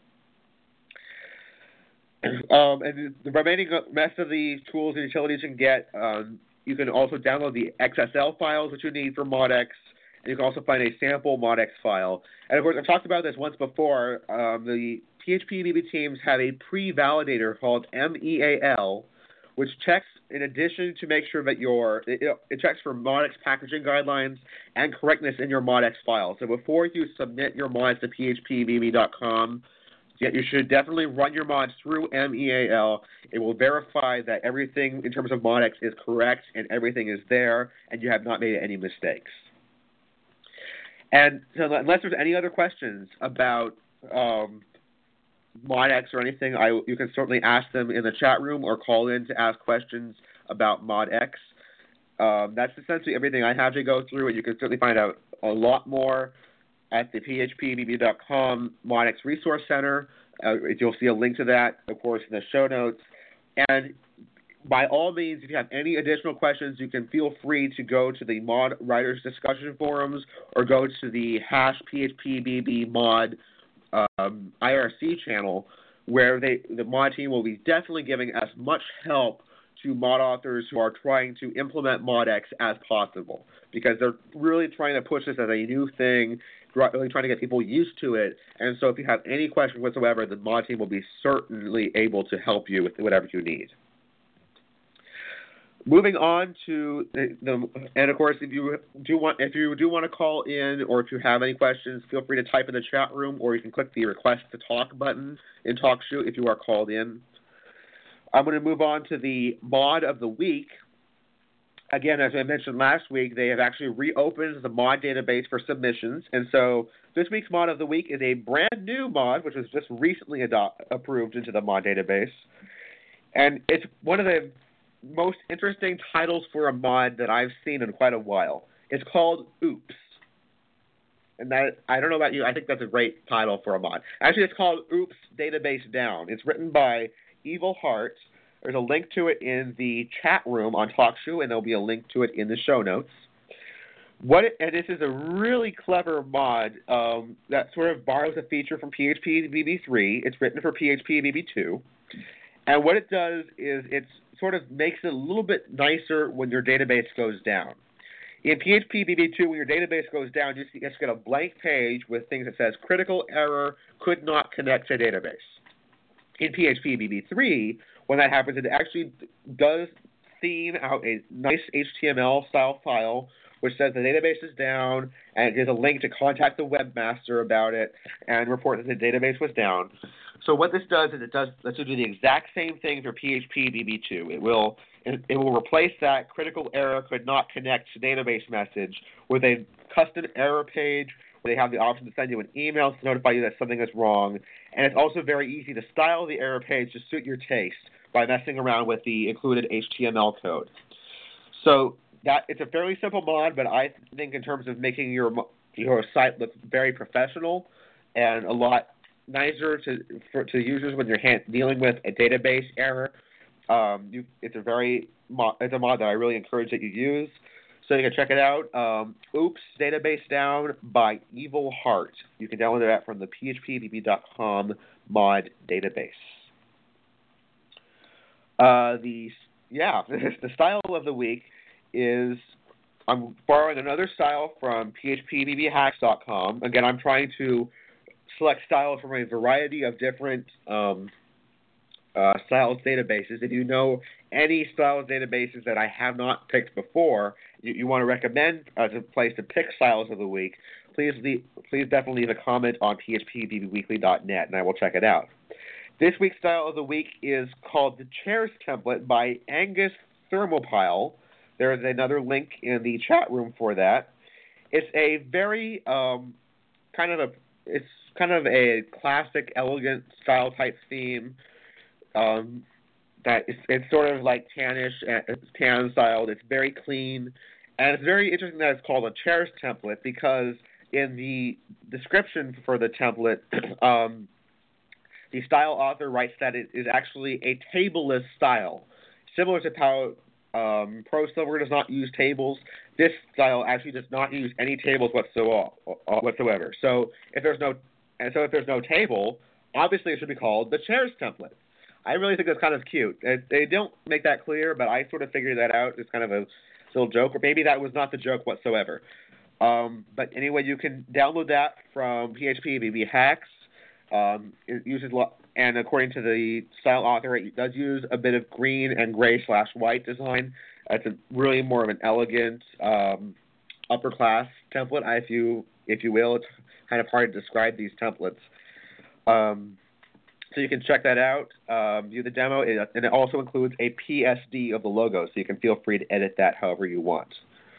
Um, and the remaining rest of the tools and utilities you can get, um, you can also download the X S L files that you need for ModX, and you can also find a sample ModX file. And of course, I've talked about this once before. Um, the P H P B B teams have a pre-validator called M E A L, which checks, in addition to make sure that your, it, it checks for ModX packaging guidelines and correctness in your ModX file. So before you submit your mods to P H P B B dot com, you should definitely run your mods through M E A L. It will verify that everything in terms of ModX is correct and everything is there and you have not made any mistakes. And so unless there's any other questions about um, ModX or anything, I, you can certainly ask them in the chat room or call in to ask questions about ModX. Um, that's essentially everything I have to go through, and you can certainly find out a lot more at the P H P B B dot com ModX Resource Center. Uh, you'll see a link to that, of course, in the show notes. And by all means, if you have any additional questions, you can feel free to go to the Mod Writers Discussion Forums or go to the hash P H P B B mod Um, I R C channel, where they the mod team will be definitely giving as much help to mod authors who are trying to implement ModX as possible, because they're really trying to push this as a new thing, really trying to get people used to it. And so if you have any questions whatsoever, the mod team will be certainly able to help you with whatever you need. moving on to the, the, and of course, if you do want, if you do want to call in, or if you have any questions, feel free to type in the chat room, or you can click the request to talk button in TalkShoe if you are called in. I'm going to move on to the mod of the week. Again, as I mentioned last week, they have actually reopened the mod database for submissions, and so this week's mod of the week is a brand new mod, which was just recently adopt, approved into the mod database, and it's one of the most interesting titles for a mod that I've seen in quite a while. It's called Oops, and that I don't know about you, I think that's a great title for a mod. Actually, it's called Oops Database Down. It's written by Evil Heart. There's a link to it in the chat room on TalkShoe, and there'll be a link to it in the show notes. What it, and this is a really clever mod um, that sort of borrows a feature from P H P B B three. It's written for P H P B B two. And what it does is it sort of makes it a little bit nicer when your database goes down. In P H P B B two, when your database goes down, you just get a blank page with things that says critical error, could not connect to database. In P H P B B three, when that happens, it actually does theme out a nice H T M L style file which says the database is down, and it gives a link to contact the webmaster about it and report that the database was down. So what this does is it does lets you do the exact same thing for P H P B B two. It will it, it will replace that critical error could not connect to database message with a custom error page where they have the option to send you an email to notify you that something is wrong. And it's also very easy to style the error page to suit your taste by messing around with the included H T M L code. So that it's a fairly simple mod, but I think in terms of making your your site look very professional and a lot nicer to for, to users when you're hand, dealing with a database error, um, you, it's a very it's a mod that I really encourage that you use. So you can check it out. Um, Oops Database Down by Evil Heart. You can download that from the P H P B B dot com mod database. Uh, the yeah, the style of the week is I'm borrowing another style from P H P B B hacks dot com. Again, I'm trying to select styles from a variety of different um, uh, styles databases. If you know any styles databases that I have not picked before, you, you want to recommend as a place to pick styles of the week, please leave, please definitely leave a comment on P H P B B weekly dot net, and I will check it out. This week's style of the week is called the Chairs Template by Angus Thermopile. There is another link in the chat room for that. It's a very um, kind of a it's kind of a classic, elegant style type theme. Um, that it's, it's sort of like tannish, it's tan styled. It's very clean, and it's very interesting that it's called a Chairs Template because in the description for the template, um, the style author writes that it is actually a tableless style, similar to how um, ProSilver does not use tables. This style actually does not use any tables whatsoever. So if there's no, and so if there's no table, obviously it should be called the Chairs Template. I really think that's kind of cute. They don't make that clear, but I sort of figured that out. It's kind of a little joke, or maybe that was not the joke whatsoever. Um, but anyway, you can download that from P H P B B Hacks. Um, it uses, and according to the style author, it does use a bit of green and gray slash white design. It's a really more of an elegant um, upper class template, if you if you will. It's kind of hard to describe these templates. Um, so you can check that out, um, view the demo, it, and it also includes a P S D of the logo, so you can feel free to edit that however you want.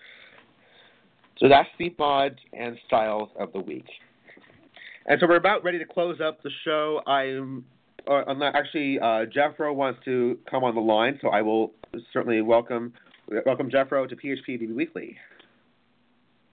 So that's the mods and styles of the week. And so we're about ready to close up the show. I'm, uh, I'm not, actually, uh, Jeffro wants to come on the line, so I will certainly welcome welcome Jeffro to P H P B B Weekly. Uh,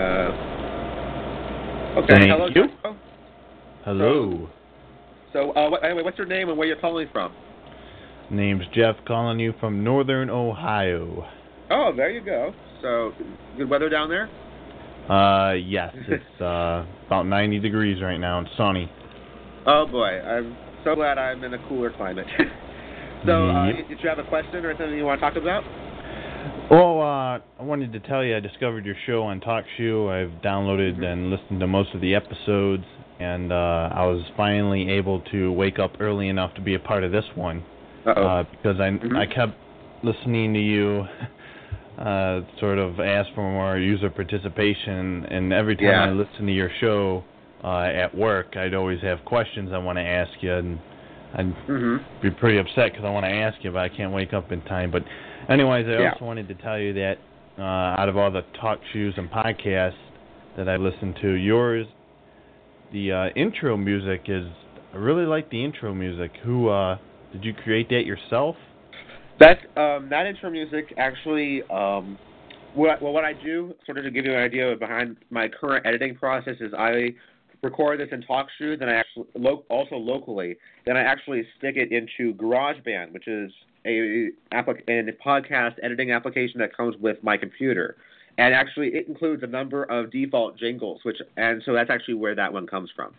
okay, Thank hello, you. Jeffro. Hello. So, so uh, what, anyway, what's your name and where you're calling from? Name's Jeff, calling you from Northern Ohio. Oh, there you go. So, good weather down there? Uh, yes, it's uh, about ninety degrees right now and sunny. Oh, boy. I'm so glad I'm in a cooler climate. So, uh, yep. did you have a question or something you want to talk about? Well, uh, I wanted to tell you I discovered your show on TalkShoe. I've downloaded mm-hmm. and listened to most of the episodes, and uh, I was finally able to wake up early enough to be a part of this one. Uh-oh. Uh, because I, mm-hmm. I kept listening to you uh, sort of ask for more user participation, and every time Yeah. I listen to your show uh, at work, I'd always have questions I want to ask you, and I'd Mm-hmm. be pretty upset because I want to ask you, but I can't wake up in time. But anyways, I Yeah. also wanted to tell you that uh, out of all the talk shows and podcasts that I listen to, yours, the uh, intro music is, I really like the intro music. Who, uh, did you create that yourself? That um, that intro music actually, um, what well, what I do, sort of to give you an idea of behind my current editing process, is I record this in TalkShoe, then I actually lo- also locally, then I actually stick it into GarageBand, which is a applic- a podcast editing application that comes with my computer, and actually it includes a number of default jingles, which and so that's actually where that one comes from.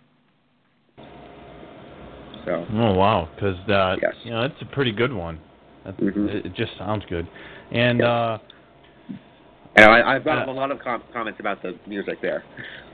So. Oh wow, because uh, Yes. you know that's a pretty good one. That, Mm-hmm. it, it just sounds good, and Yes. uh, and I, I've got uh, a lot of com- comments about the music there.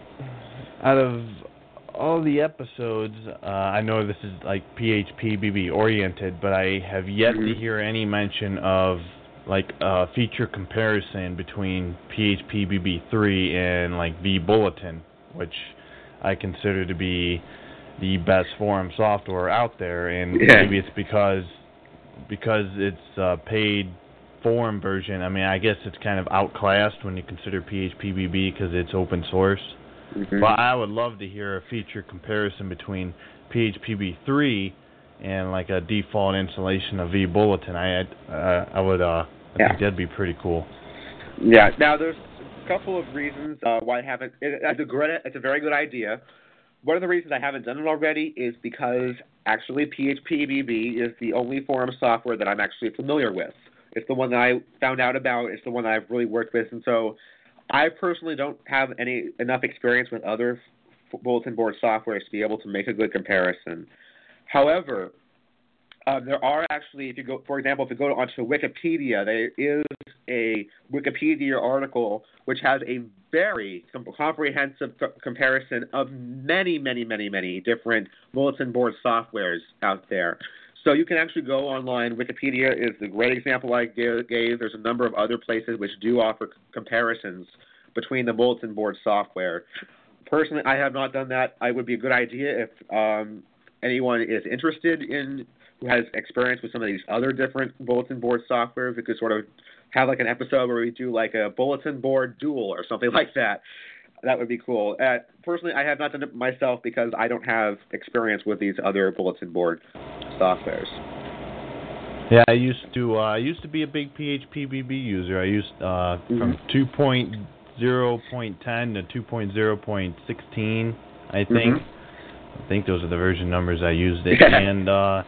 out of all the episodes, uh, I know this is like P H P B B oriented, but I have yet Mm-hmm. to hear any mention of like a feature comparison between P H P B B three and like vBulletin, which I consider to be the best forum software out there, and Yeah. maybe it's because because it's a paid forum version. I mean, I guess it's kind of outclassed when you consider P H P B B because it's open source. Mm-hmm. But I would love to hear a feature comparison between P H P B B three and like a default installation of vBulletin. I uh, I would uh, I Yeah. think that'd be pretty cool. Yeah. Now, there's a couple of reasons uh, why I haven't. It, it's a great. It's a very good idea. One of the reasons I haven't done it already is because actually P H P B B is the only forum software that I'm actually familiar with. It's the one that I found out about. It's the one that I've really worked with, and so I personally don't have any enough experience with other f- bulletin board softwares to be able to make a good comparison. However, uh, there are actually, if you go, for example, if you go onto Wikipedia, there is a Wikipedia article which has a very com- comprehensive co- comparison of many, many, many, many different bulletin board softwares out there. So you can actually go online. Wikipedia is a great example I gave. There's a number of other places which do offer c- comparisons between the bulletin board software. Personally, I have not done that. I would be a good idea if um, anyone is interested in, who has experience with some of these other different bulletin board software. We could sort of have like an episode where we do like a bulletin board duel or something like that. That would be cool. Uh, personally, I have not done it myself because I don't have experience with these other bulletin board softwares. Yeah, I used to uh, I used to be a big P H P B B user. I used uh, Mm-hmm. from two point oh point ten to two point oh point sixteen, I think. Mm-hmm. I think those are the version numbers I used it, Yeah. and uh,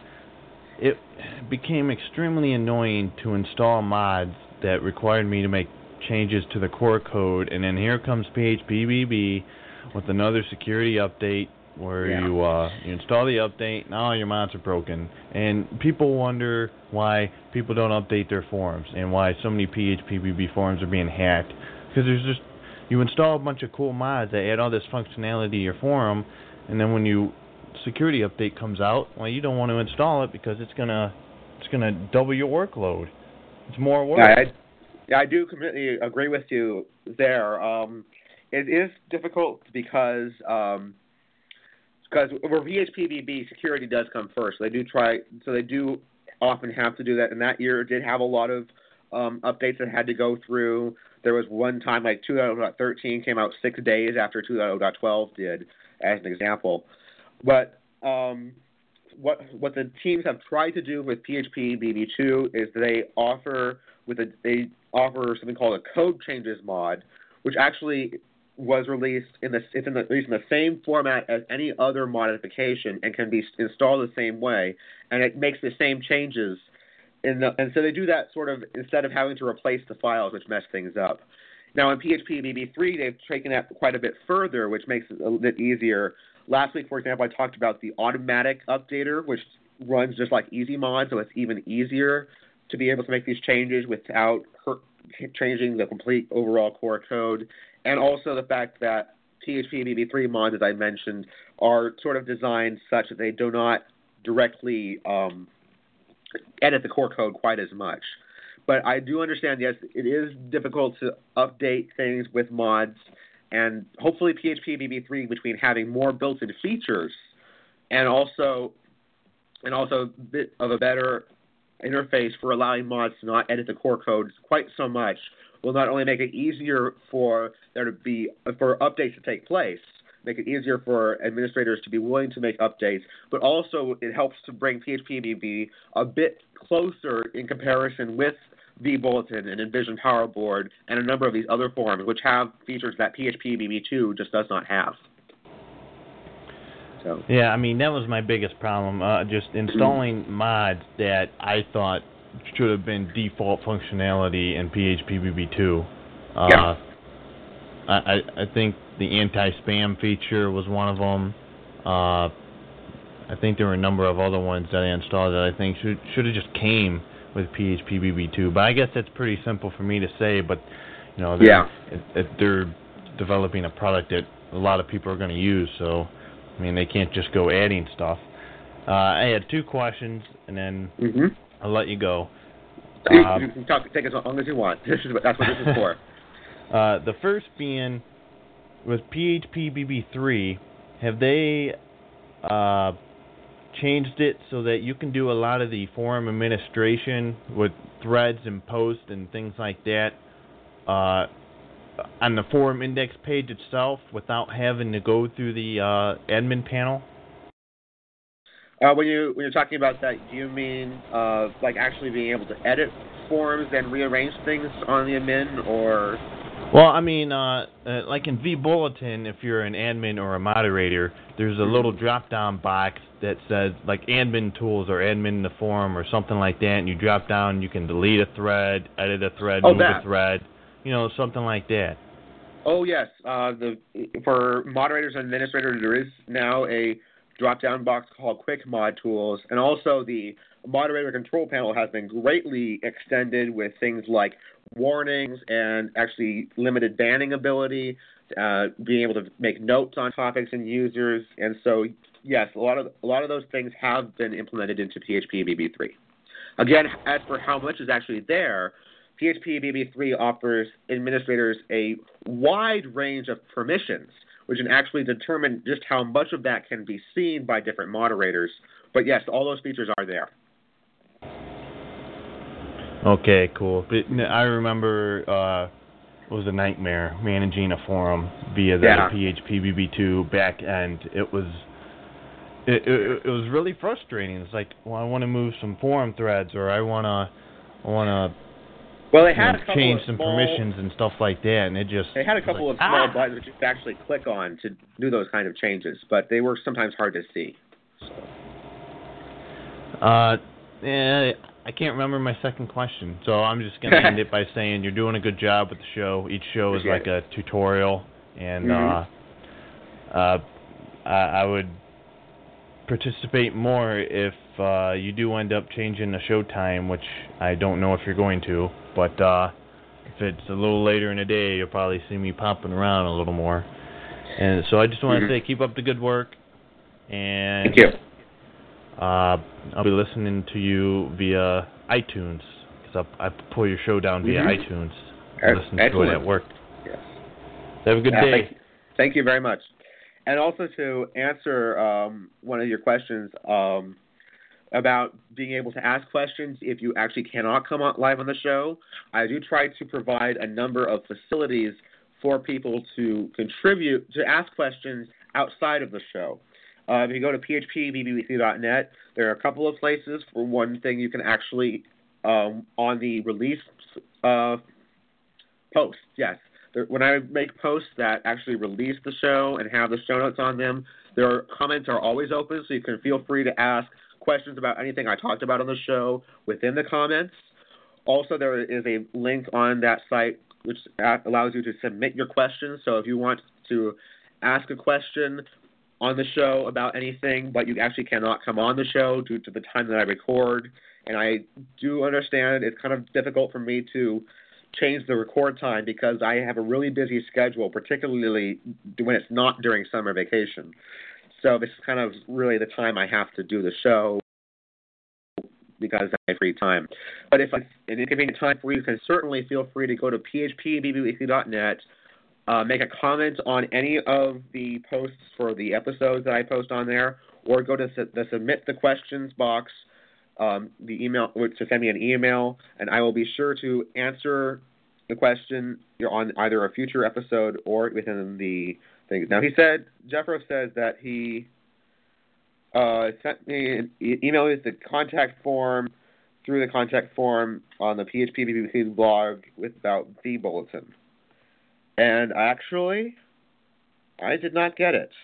it became extremely annoying to install mods that required me to make changes to the core code, and then here comes P H P B B with another security update where Yeah. you uh, you install the update, now all your mods are broken, and people wonder why people don't update their forums and why so many P H P B B forums are being hacked, because there's just, you install a bunch of cool mods that add all this functionality to your forum, and then when you security update comes out, well, you don't want to install it because it's gonna it's gonna double your workload. It's more work. Yeah, I, yeah, I do completely agree with you there. Um, it is difficult because um, because over P H P B B, security does come first. They do try, so they do often have to do that. And that year did have a lot of um, updates that had to go through. There was one time, like two point oh point thirteen came out six days after two point oh point twelve did, as an example. But um, what what the teams have tried to do with P H P B B two is they offer with a they offer something called a code changes mod, which actually was released in the it's in the, released in the same format as any other modification and can be installed the same way, and it makes the same changes. In the, and so they do that sort of instead of having to replace the files, which mess things up. Now in P H P B B three, they've taken that quite a bit further, which makes it a little bit easier. Last week, for example, I talked about the automatic updater, which runs just like EasyMod, so it's even easier to be able to make these changes without hurt, changing the complete overall core code. And also the fact that P H P B B three mods, as I mentioned, are sort of designed such that they do not directly um, edit the core code quite as much. But I do understand, yes, it is difficult to update things with mods, and hopefully P H P B B three, between having more built-in features and also and also a bit of a better interface for allowing mods to not edit the core code quite so much, will not only make it easier for there to be for updates to take place, make it easier for administrators to be willing to make updates, but also it helps to bring P H P B B a bit closer in comparison with vBulletin and Envision PowerBoard and a number of these other forums, which have features that P H P B B two just does not have. So. Yeah, I mean, that was my biggest problem, uh, just installing mm-hmm. mods that I thought should have been default functionality in P H P B B two. Uh, yeah. I, I think the anti-spam feature was one of them. Uh, I think there were a number of other ones that I installed that I think should should have just came with P H P B B two. But I guess that's pretty simple for me to say. But you know, they're, yeah. if, if they're developing a product that a lot of people are going to use, so I mean they can't just go adding stuff. Uh, I had two questions, and then mm-hmm. I'll let you go. You, uh, you can talk, take as long as you want. This is that's what this is for. Uh, the first being, with P H P B B three, have they uh, changed it so that you can do a lot of the forum administration with threads and posts and things like that uh, on the forum index page itself without having to go through the uh, admin panel? Uh, when you when you're talking about that, do you mean uh, like actually being able to edit forums and rearrange things on the admin, or? Well, I mean, uh, uh, like in vBulletin, if you're an admin or a moderator, there's a little drop-down box that says, like, admin tools or admin the forum or something like that, and you drop down, you can delete a thread, edit a thread, oh, move that. a thread, you know, something like that. Oh, yes. Uh, the for moderators and administrators, there is now a drop-down box called Quick Mod Tools, and also the moderator control panel has been greatly extended with things like warnings and actually limited banning ability, uh, being able to make notes on topics and users, and so yes, a lot of a lot of those things have been implemented into P H P B B three. Again, as for how much is actually there, P H P B B three offers administrators a wide range of permissions, which can actually determine just how much of that can be seen by different moderators. But yes, all those features are there. Okay, cool. But I remember uh, it was a nightmare managing a forum via the yeah. P H P B B two back end. It was it, it, it was really frustrating. It's like, well, I want to move some forum threads, or I want to I want to well, they had you know, change some small, permissions and stuff like that, and it just they had a couple like, of small ah! buttons that you could actually click on to do those kind of changes, but they were sometimes hard to see. So. Uh, yeah. I can't remember my second question, so I'm just going to end it by saying you're doing a good job with the show. Each show is like a tutorial, and mm-hmm. uh, uh, I, I would participate more if uh, you do end up changing the show time, which I don't know if you're going to, but uh, if it's a little later in the day, you'll probably see me popping around a little more. And so I just want to mm-hmm. say keep up the good work, and thank you. Uh, I'll be listening to you via iTunes, because I pull your show down via mm-hmm. iTunes. I listen to it at work. Yes. Have a good yeah, day. Thank you. thank you very much. And also to answer um, one of your questions um, about being able to ask questions if you actually cannot come on live on the show, I do try to provide a number of facilities for people to contribute, to ask questions outside of the show. Uh, if you go to P H P B B three dot net, there are a couple of places. For one thing, you can actually, um, on the release uh, posts, yes. There, when I make posts that actually release the show and have the show notes on them, their comments are always open, so you can feel free to ask questions about anything I talked about on the show within the comments. Also, there is a link on that site which allows you to submit your questions. So if you want to ask a question on the show about anything, but you actually cannot come on the show due to the time that I record. And I do understand it's kind of difficult for me to change the record time because I have a really busy schedule, particularly when it's not during summer vacation. So this is kind of really the time I have to do the show because I have free time. But if it's an inconvenient time for you, you can certainly feel free to go to p h p b b weekly dot net, uh, make a comment on any of the posts for the episodes that I post on there, or go to the Submit the Questions box, um, the email, to send me an email, and I will be sure to answer the question on either a future episode or within the thing. Now, he said, Jeffro says that he uh, sent me an e- email with the contact form through the contact form on the P H P B B C blog without the bulletin. And actually, I did not get it.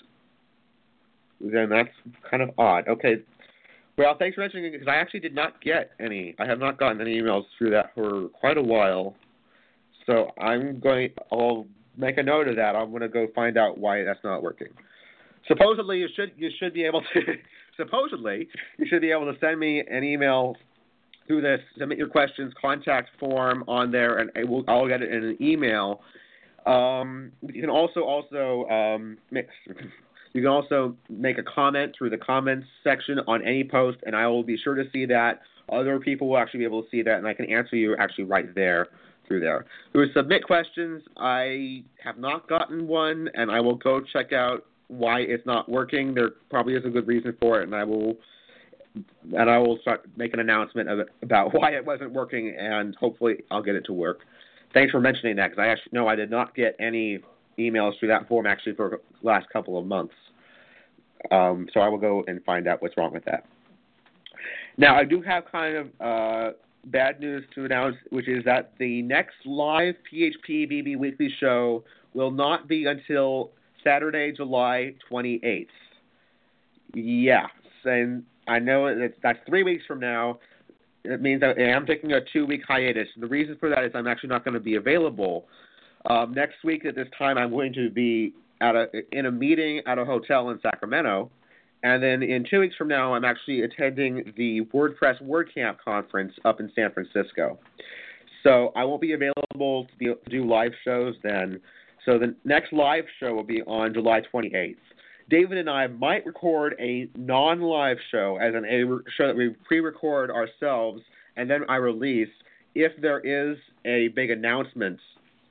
Then that's kind of odd. Okay. Well, thanks for mentioning it, because I actually did not get any. I have not gotten any emails through that for quite a while. So I'm going, I'll make a note of that. I'm going to go find out why that's not working. Supposedly, you should you should be able to, supposedly, you should be able to send me an email through this Submit Your Questions contact form on there, and I will, I'll get it in an email. Um, you can also, also, um, mix, you can also make a comment through the comments section on any post, and I will be sure to see that. Other people will actually be able to see that, and I can answer you actually right there. Through there. Through Submit Questions, I have not gotten one, and I will go check out why it's not working. There probably is a good reason for it, and I will and I will start make an announcement of it, about why it wasn't working, and hopefully I'll get it to work. Thanks for mentioning that, because I actually no, I did not get any emails through that form actually for the last couple of months. Um, so I will go and find out what's wrong with that. Now, I do have kind of uh, bad news to announce, which is that the next live P H P B B Weekly show will not be until Saturday, July twenty-eighth. Yes, and I know that that's three weeks from now. It means that I am taking a two-week hiatus. The reason for that is I'm actually not going to be available. Um, next week at this time, I'm going to be at a, in a meeting at a hotel in Sacramento. And then in two weeks from now, I'm actually attending the WordPress WordCamp conference up in San Francisco. So I won't be available to, be, to do live shows then. So the next live show will be on July twenty-eighth. David and I might record a non-live show, as an a show that we pre-record ourselves, and then I release if there is a big announcement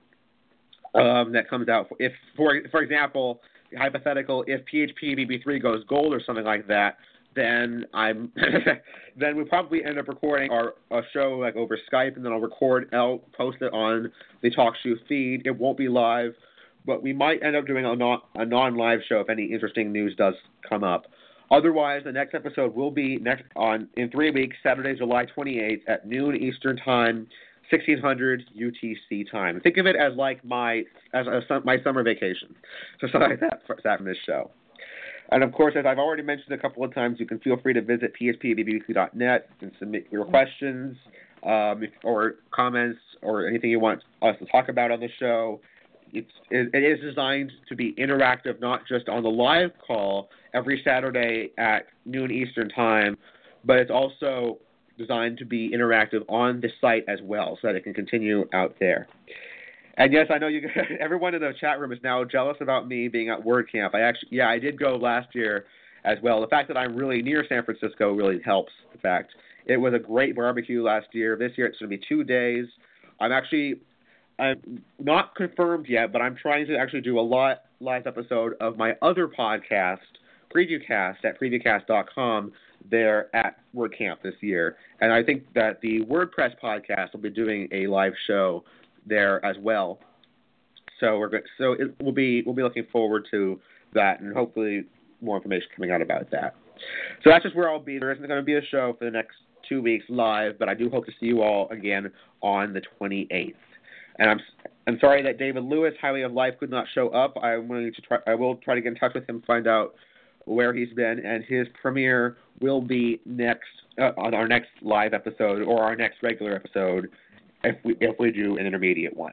um, that comes out. If, for for example, hypothetical, if P H P B B three goes gold or something like that, then I'm then we probably end up recording our a show like over Skype, and then I'll record, I'll post it on the TalkShoe feed. It won't be live, but we might end up doing a non a non-live show if any interesting news does come up. Otherwise, the next episode will be next on in three weeks, Saturday, July twenty-eighth at noon Eastern Time, sixteen hundred U T C time. Think of it as like my as a, my summer vacation, so something like that for that from this show. And of course, as I've already mentioned a couple of times, you can feel free to visit P H P B B weekly dot net and submit your questions um, or comments or anything you want us to talk about on the show. It's, it, it is designed to be interactive, not just on the live call every Saturday at noon Eastern Time, but it's also designed to be interactive on the site as well, so that it can continue out there. And yes, I know you. Everyone in the chat room is now jealous about me being at WordCamp. I actually, yeah, I did go last year as well. The fact that I'm really near San Francisco really helps. The fact it was a great barbecue last year. This year it's going to be two days. I'm actually, I'm not confirmed yet, but I'm trying to actually do a live live episode of my other podcast, PreviewCast, at preview cast dot com. There at WordCamp this year, and I think that the WordPress podcast will be doing a live show there as well. So we're good. So it will be we'll be looking forward to that, and hopefully more information coming out about that. So that's just where I'll be. There isn't going to be a show for the next two weeks live, but I do hope to see you all again on the twenty-eighth. And I'm I'm sorry that David Lewis, Highway of Life, could not show up. I'm willing to try. I will try to get in touch with him, find out where he's been, and his premiere will be next uh, on our next live episode or our next regular episode if we if we do an intermediate one.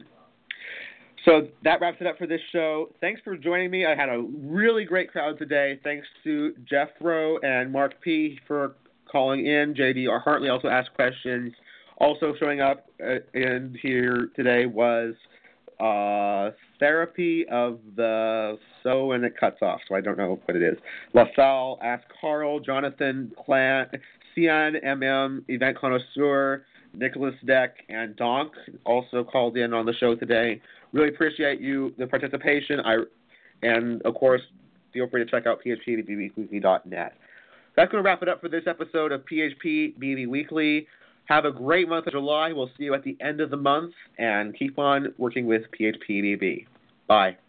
So that wraps it up for this show. Thanks for joining me. I had a really great crowd today. Thanks to Jeffro and Mark P. for calling in. J D Hartley also asked questions. Also showing up uh, in here today was uh, Therapy of the So and it cuts off, so I don't know what it is. LaSalle asked Carl, Jonathan, Clan, C N M M event connoisseur Nicholas Deck and Donk also called in on the show today. Really appreciate you the participation. I and of course, feel free to check out P H P B B weekly dot net. That's going to wrap it up for this episode of P H P B B Weekly. Have a great month of July. We'll see you at the end of the month, and keep on working with P H P B B. Bye.